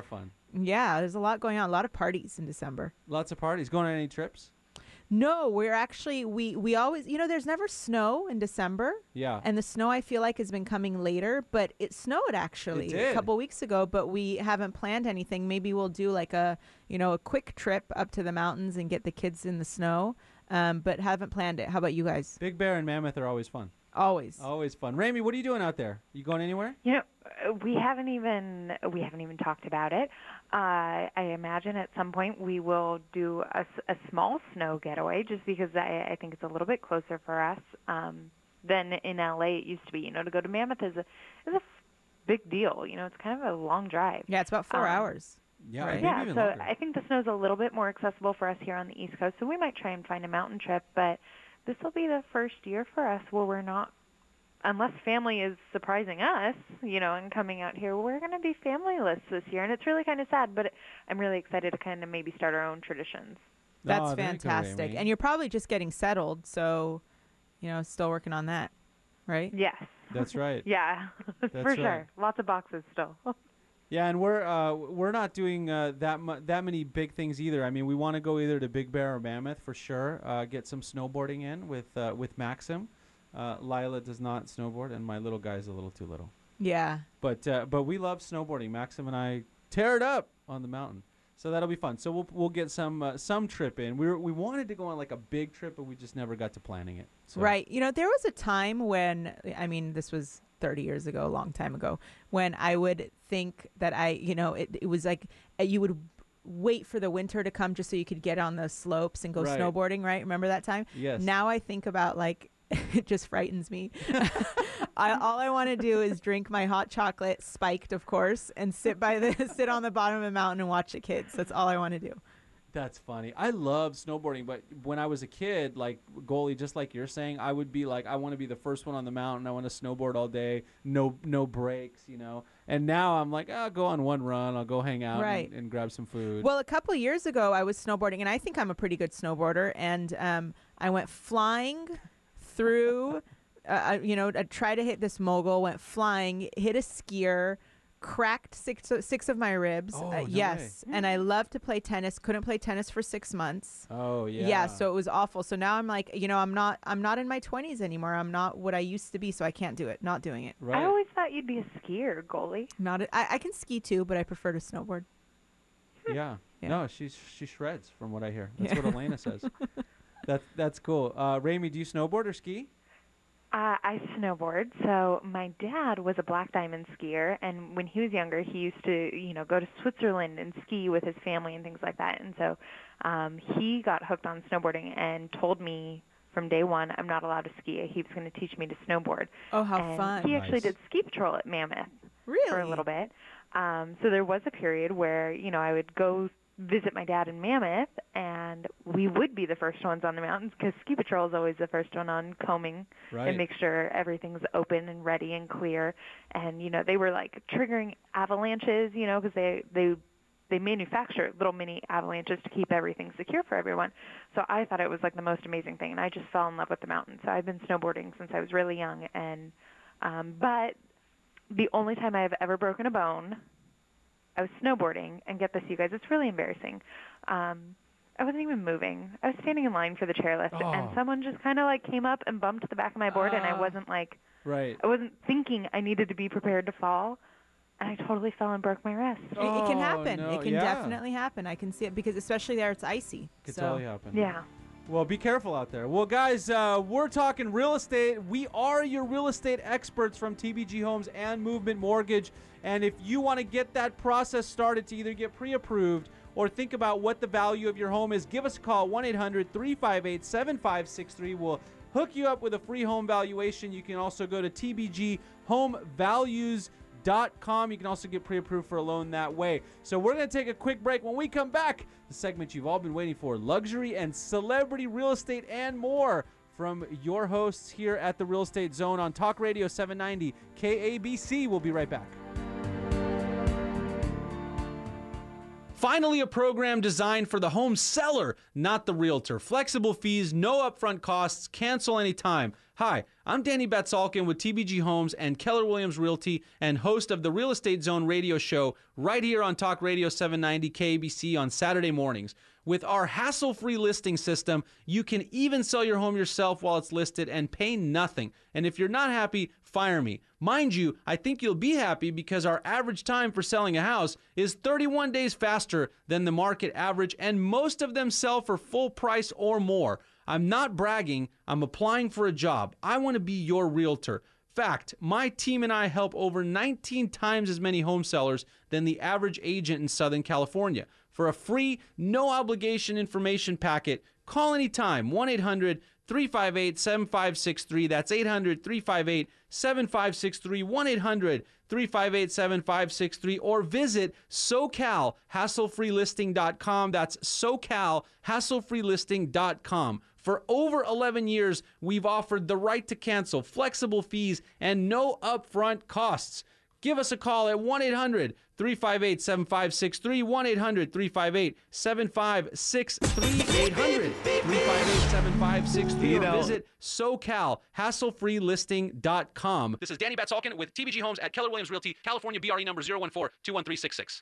Yeah, there's a lot going on. A lot of parties in December. Lots of parties. Going on any trips? No, we're actually we we always you know there's never snow in December. Yeah. And the snow I feel like has been coming later, but it snowed actually It did. a couple weeks ago, but we haven't planned anything. Maybe we'll do like a you know a quick trip up to the mountains and get the kids in the snow. Um, but haven't planned it. How about you guys? Big Bear and Mammoth are always fun. Always. Always fun. Ramey, what are you doing out there? You going anywhere? You know, uh, we haven't even we haven't even talked about it. Uh, I imagine at some point we will do a, s- a small snow getaway, just because I, I think it's a little bit closer for us um, than in L A it used to be. You know, to go to Mammoth is a is a f- big deal. You know, it's kind of a long drive. Yeah, it's about four Um, hours. Yeah, right? maybe Yeah, even so longer. I think the snow's a little bit more accessible for us here on the East Coast, so we might try and find a mountain trip, but this will be the first year for us where we're not, unless family is surprising us, you know, and coming out here, we're going to be familyless this year, and it's really kind of sad, but I'm really excited to kind of maybe start our own traditions. That's Oh, there you go, fantastic. Ramey. And you're probably just getting settled, so you know, still working on that, right? Yes. That's right. Yeah, for That's sure. right. Lots of boxes still. Yeah, and we're uh, we're not doing uh, that mu- that many big things either. I mean, we want to go either to Big Bear or Mammoth for sure. Uh, get some snowboarding in with uh, with Maxim. Uh, Lila does not snowboard, and my little guy's a little too little. Yeah. But uh, but we love snowboarding. Maxim and I tear it up on the mountain, so that'll be fun. So we'll we'll get some uh, some trip in. We were, we wanted to go on like a big trip, but we just never got to planning it. So. Right. You know, there was a time when, I mean, this was thirty years ago, a long time ago, when I would think that I, you know, it, it was like uh, you would wait for the winter to come just so you could get on the slopes and go Right. snowboarding, right? Remember that time? Yes. Now I think about like, it just frightens me. I, all I want to do is drink my hot chocolate, spiked, of course, and sit by the sit on the bottom of the mountain and watch the kids. That's all I want to do. That's funny. I love snowboarding, but when I was a kid, like goalie, just like you're saying, I would be like, I want to be the first one on the mountain. I want to snowboard all day, no no breaks, you know. And now I'm like, I'll go on one run, I'll go hang out Right. and, and grab some food. Well, a couple of years ago, I was snowboarding, and I think I'm a pretty good snowboarder. And um, I went flying through, uh, I- you know, I tried to hit this mogul, went flying, hit a skier, cracked six six of my ribs. Oh, uh, no yes, and I love to play tennis. Couldn't play tennis for six months. Oh yeah. Yeah, so it was awful. So now I'm like, you know, I'm not, I'm not in my twenties anymore. I'm not what I used to be, so I can't do it. Not doing it. I always thought you'd be a skier, goalie. Not, a, I, I can ski too, but I prefer to snowboard. Yeah. Yeah. No, she's she shreds from what I hear. That's Yeah. what Elena says. That's that's cool. Uh, Ramey, do you snowboard or ski? Uh, I snowboard. So my dad was a black diamond skier, and when he was younger, he used to, you know, go to Switzerland and ski with his family and things like that. And so um, he got hooked on snowboarding and told me from day one, I'm not allowed to ski. He was going to teach me to snowboard. Oh, how and fun. He actually Nice. did ski patrol at Mammoth really? for a little bit. Um, so there was a period where, you know, I would go visit my dad in Mammoth, and we would be the first ones on the mountains because ski patrol is always the first one on combing Right. and make sure everything's open and ready and clear. And you know, they were like triggering avalanches, you know, because they they they manufacture little mini avalanches to keep everything secure for everyone. So I thought it was like the most amazing thing, and I just fell in love with the mountains. So I've been snowboarding since I was really young, and um, but the only time I've ever broken a bone, I was snowboarding, and get this, you guys, it's really embarrassing. Um, I wasn't even moving. I was standing in line for the chairlift, Oh. and someone just kind of like came up and bumped the back of my board, and I Ah. wasn't like, Right. I wasn't thinking I needed to be prepared to fall, and I totally fell and broke my wrist. It, it can happen. no, It can yeah. definitely happen. I can see it because especially there it's icy. Could so. totally happen. Yeah. Well, be careful out there. Well, guys, uh, we're talking real estate. We are your real estate experts from T B G Homes and Movement Mortgage. And if you want to get that process started to either get pre-approved or think about what the value of your home is, give us a call, one eight hundred three five eight seven five six three. We'll hook you up with a free home valuation. You can also go to T B G home values dot com. You can also get pre-approved for a loan that way. So we're going to take a quick break. When we come back, the segment you've all been waiting for, luxury and celebrity real estate and more from your hosts here at the Real Estate Zone on Talk Radio seven ninety K A B C. We'll be right back. Finally, a program designed for the home seller, not the realtor. Flexible fees, no upfront costs, cancel anytime. Hi, I'm Danny Batsalkin with T B G Homes and Keller Williams Realty and host of the Real Estate Zone radio show right here on Talk Radio seven ninety K A B C on Saturday mornings. With our hassle-free listing system, you can even sell your home yourself while it's listed and pay nothing. And if you're not happy, fire me. Mind you, I think you'll be happy because our average time for selling a house is thirty-one days faster than the market average, and most of them sell for full price or more. I'm not bragging. I'm applying for a job. I want to be your realtor. Fact, my team and I help over nineteen times as many home sellers than the average agent in Southern California. For a free, no-obligation information packet, call anytime, one eight hundred three five eight seven five six three. That's eight hundred three five eight seven five six three, one eight hundred three five eight seven five six three, or visit SoCal Hassle Free Listing dot com. That's SoCal Hassle Free Listing dot com. For over eleven years, we've offered the right to cancel, flexible fees, and no upfront costs. Give us a call at one eight hundred three five eight seven five six three, one eight hundred three five eight seven five six three, eight hundred three five eight seven five six three, or visit SoCal Hassle Free Listing dot com. This is Danny Batsalkin with T B G Homes at Keller Williams Realty, California, B R E number zero one four two one three six six.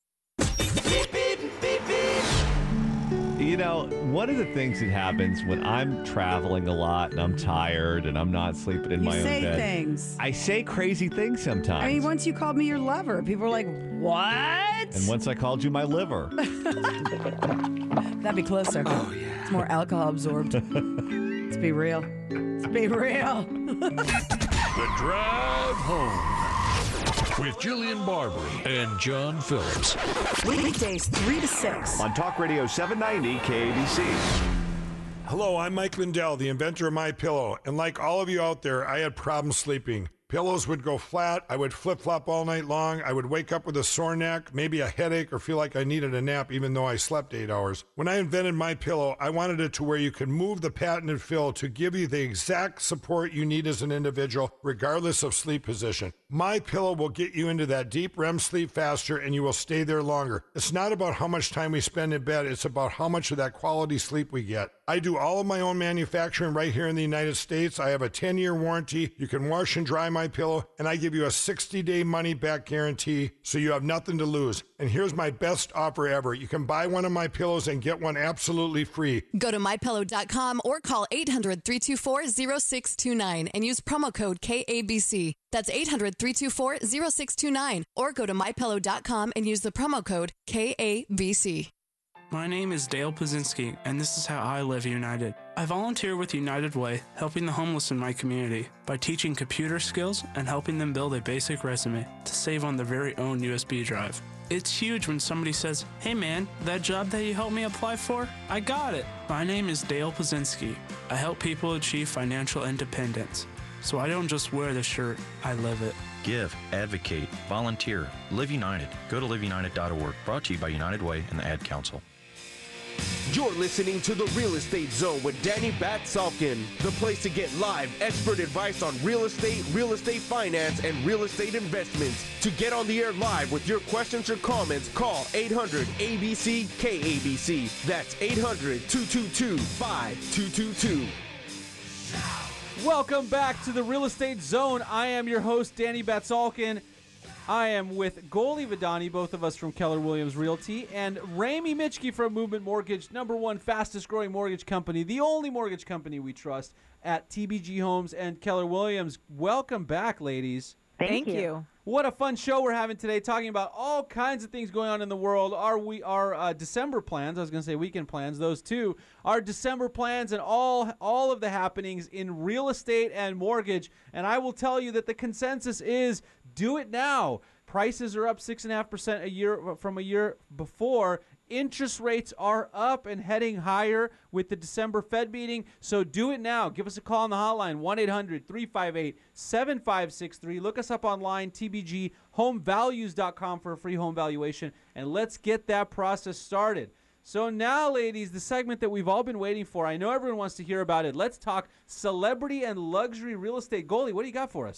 You know, one of the things that happens when I'm traveling a lot and I'm tired and I'm not sleeping in You my own say bed. things. I say crazy things sometimes. I mean, once you called me your lover, people were like, what? And once I called you my liver. That'd be closer. Oh, yeah. It's more alcohol absorbed. Let's be real. Let's be real. The Drive Home with Jillian Barberie and John Phillips. Weekdays three to six. On Talk Radio seven ninety K A B C. Hello, I'm Mike Lindell, the inventor of MyPillow, and like all of you out there, I had problems sleeping. Pillows would go flat, I would flip-flop all night long, I would wake up with a sore neck, maybe a headache, or feel like I needed a nap even though I slept eight hours. When I invented MyPillow, I wanted it to where you can move the patented fill to give you the exact support you need as an individual, regardless of sleep position. MyPillow will get you into that deep R E M sleep faster, and you will stay there longer. It's not about how much time we spend in bed, it's about how much of that quality sleep we get. I do all of my own manufacturing right here in the United States. I have a ten-year warranty. You can wash and dry my pillow, and I give you a sixty-day money-back guarantee, so you have nothing to lose. And here's my best offer ever. You can buy one of my pillows and get one absolutely free. Go to my pillow dot com or call eight hundred three two four zero six two nine and use promo code K A B C. That's eight hundred three two four zero six two nine, or go to my pillow dot com and use the promo code K A B C. My name is Dale Pazinski, and this is how I live United. I volunteer with United Way, helping the homeless in my community by teaching computer skills and helping them build a basic resume to save on their very own U S B drive. It's huge when somebody says, "Hey man, that job that you helped me apply for, I got it." My name is Dale Pazinski. I help people achieve financial independence. So I don't just wear the shirt, I live it. Give, advocate, volunteer, Live United. Go to live united dot org. Brought to you by United Way and the Ad Council. You're listening to The Real Estate Zone with Danny Batsalkin, the place to get live expert advice on real estate, real estate finance, and real estate investments. To get on the air live with your questions or comments, call eight hundred A B C K A B C. That's eight hundred two two two five two two two. Welcome back to the Real Estate Zone. I am your host, Danny Batsalkin. I am with Goldie Vidani, both of us from Keller Williams Realty, and Rami Mitchke from Movement Mortgage, number one fastest growing mortgage company, the only mortgage company we trust at T B G Homes and Keller Williams. Welcome back, ladies. Thank, Thank you. you. What a fun show we're having today, talking about all kinds of things going on in the world. Our we our uh, December plans, I was going to say weekend plans, those two, our December plans and all all of the happenings in real estate and mortgage. And I will tell you that the consensus is do it now. Prices are up six and a half percent a year from a year before. Interest rates are up and heading higher with the December Fed meeting, so do it now. Give us a call on the hotline, one eight hundred three five eight seven five six three. Look us up online, T B G home values dot com for a free home valuation, and let's get that process started. So now, ladies, the segment that we've all been waiting for. I know everyone wants to hear about it. Let's talk celebrity and luxury real estate. Goldie, what do you got for us?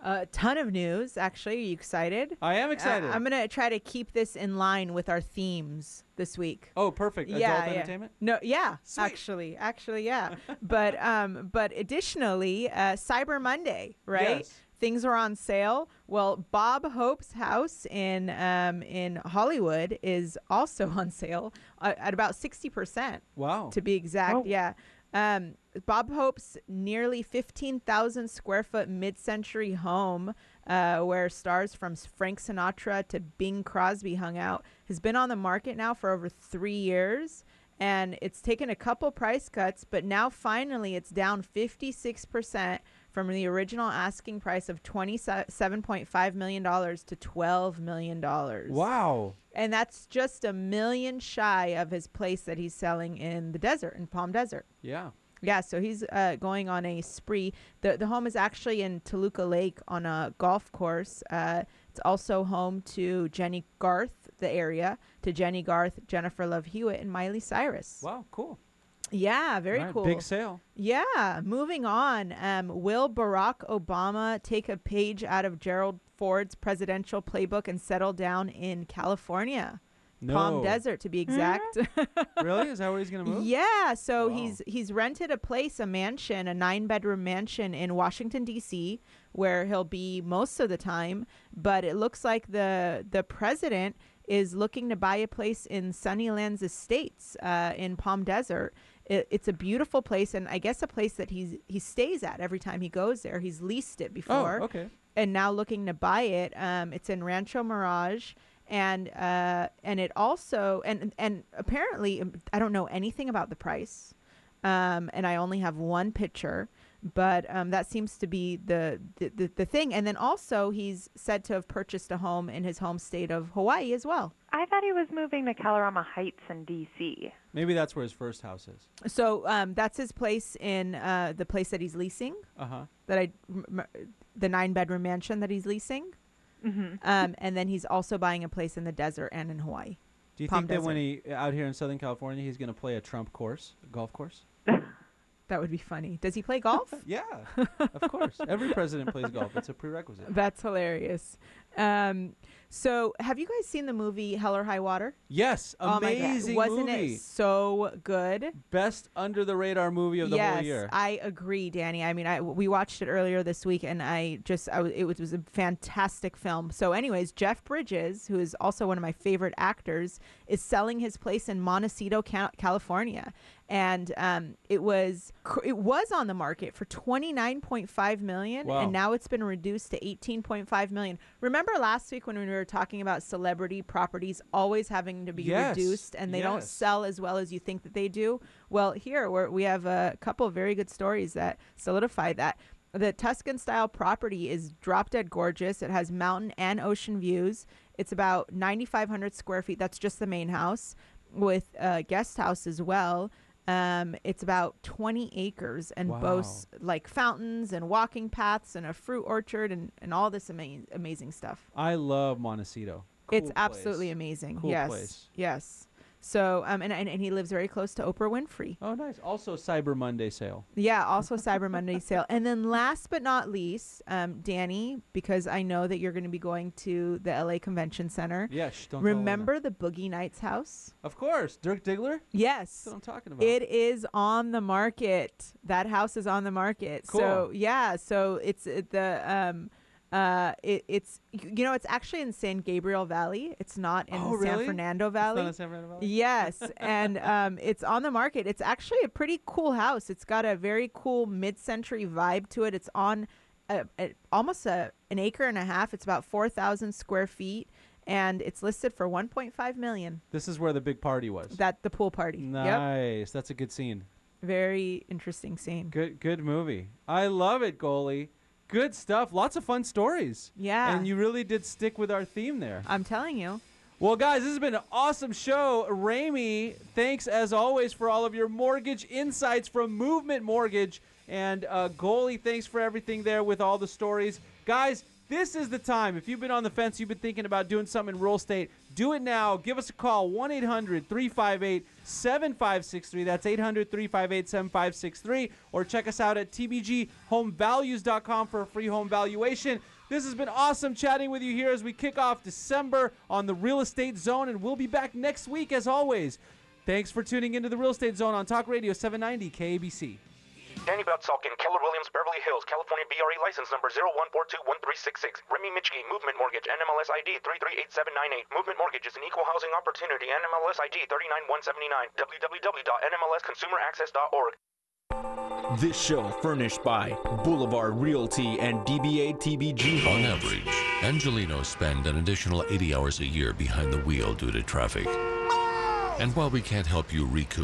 A ton of news, actually. Are you excited? I am excited. Uh, I'm going to try to keep this in line with our themes this week. Oh, perfect. Adult yeah, yeah. entertainment? No, yeah, Sweet. actually. Actually, yeah. but um, but additionally, uh, Cyber Monday, right? Yes. Things are on sale. Well, Bob Hope's house in um, in Hollywood is also on sale uh, at about sixty percent. Wow. To be exact, Oh. yeah. Um, Bob Hope's nearly fifteen thousand square foot mid-century home, uh, where stars from Frank Sinatra to Bing Crosby hung out, has been on the market now for over three years. And it's taken a couple price cuts, but now finally it's down fifty-six percent from the original asking price of twenty-seven point five million dollars to twelve million dollars. Wow. And that's just a million shy of his place that he's selling in the desert, in Palm Desert. Yeah. Yeah, so he's uh, going on a spree. The the home is actually in Toluca Lake on a golf course. Uh, it's also home to Jenny Garth, the area, to Jenny Garth, Jennifer Love Hewitt, and Miley Cyrus. Wow, cool. Yeah, very All right, cool. big sale. Yeah, moving on. Um, will Barack Obama take a page out of Gerald Ford's presidential playbook and settle down in California? No. Palm Desert, to be exact. Really? Is that where he's going to move? Yeah, so Wow. he's he's rented a place, a mansion, a nine-bedroom mansion in Washington, D C, where he'll be most of the time. But it looks like the the president is looking to buy a place in Sunnylands Estates uh, in Palm Desert. It, it's a beautiful place, and I guess a place that he's he stays at every time he goes there. He's leased it before. Oh, okay. And now looking to buy it. Um, it's in Rancho Mirage. And uh, and it also and and apparently um, I don't know anything about the price, um, and I only have one picture, but um, that seems to be the, the the the thing. And then also he's said to have purchased a home in his home state of Hawaii as well. I thought he was moving to Kalorama Heights in D C. Maybe that's where his first house is. So um, that's his place in uh, the place that he's leasing. Uh huh. That I, m- the nine bedroom mansion that he's leasing. Mm-hmm. Um, and then he's also buying a place in the desert and in Hawaii. Do you Palm think that Desert. when he out here in Southern California, he's going to play a Trump course, a golf course? That would be funny. Does he play golf? Yeah, of course. Every president plays golf. It's a prerequisite. That's hilarious. Um, so, have you guys seen the movie Hell or High Water? Yes, amazing oh my God. Wasn't movie. it so good? Best under the radar movie of the yes, whole year. I agree, Danny. I mean, I we watched it earlier this week, and I just I, w- it was, was a fantastic film. So, anyways, Jeff Bridges, who is also one of my favorite actors, is selling his place in Montecito, Ca- California. And um, it was cr- it was on the market for twenty-nine point five million dollars, Wow. and now it's been reduced to eighteen point five million dollars. Remember last week when we were talking about celebrity properties always having to be Yes, reduced, and they don't yes. sell as well as you think that they do? Well, here we're, we have a couple of very good stories that solidify that. The Tuscan style property is drop dead gorgeous. It has mountain and ocean views. It's about ninety-five hundred square feet. That's just the main house, with a guest house as well. Um, it's about twenty acres and Wow. boasts like fountains and walking paths and a fruit orchard and, and all this ama- amazing stuff. I love Montecito. Cool It's place. absolutely amazing. Cool yes. place. Yes. So, um, and, and, and he lives very close to Oprah Winfrey. Oh, nice. Also, Cyber Monday sale. Yeah, also Cyber Monday sale. And then last but not least, um, Danny, because I know that you're going to be going to the L A Convention Center. Yeah, shh, don't tell Elena. Remember the Boogie Nights house? Of course. Dirk Diggler? Yes. That's what I'm talking about. It is on the market. That house is on the market. Cool. So, yeah, so it's uh, the um uh it, it's you know it's actually in San Gabriel Valley. It's not in Oh, San really? Fernando It's Valley. not in San Fernando Valley? Yes, and um it's on the market. It's actually a pretty cool house. It's got a very cool mid-century vibe to it. It's on a, a, almost a an acre and a half. It's about four thousand square feet, and it's listed for one point five million. This is where the big party was. That the pool party. Yep. Nice. That's a good scene. Very interesting scene. Good good movie. I love it, goalie. Good stuff. Lots of fun stories. Yeah. And you really did stick with our theme there. I'm telling you. Well, guys, this has been an awesome show. Ramey, thanks as always for all of your mortgage insights from Movement Mortgage. And uh, Goalie, thanks for everything there with all the stories. Guys, this is the time. If you've been on the fence, you've been thinking about doing something in real estate, do it now. Give us a call, one eight hundred three five eight seven five six three. That's eight hundred three five eight seven five six three. Or check us out at t b g home values dot com for a free home valuation. This has been awesome chatting with you here as we kick off December on the Real Estate Zone, and we'll be back next week as always. Thanks for tuning into the Real Estate Zone on Talk Radio seven ninety K A B C. Danny Batsalkin, Keller Williams, Beverly Hills, California B R E license number zero one four two one three six six. Remy Mitchke, Movement Mortgage, N M L S I D three three eight seven nine eight. Movement Mortgage is an equal housing opportunity, N M L S I D three nine one seven nine. w w w dot n m l s consumer access dot org. This show furnished by Boulevard Realty and D B A T B G Homes. On average, Angelinos spend an additional eighty hours a year behind the wheel due to traffic. And while we can't help you recoup